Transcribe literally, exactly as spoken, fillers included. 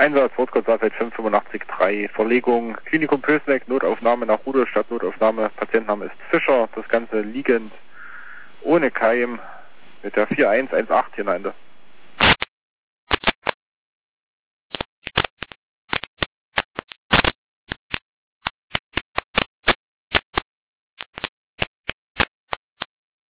Einsatz, Wortcode Safeld fünf fünf acht drei, Verlegung Klinikum Pösneck, Notaufnahme nach Rudolstadt, Notaufnahme, Patientenname ist Fischer, das Ganze liegend ohne Keim mit der vier eins eins acht hier am Ende.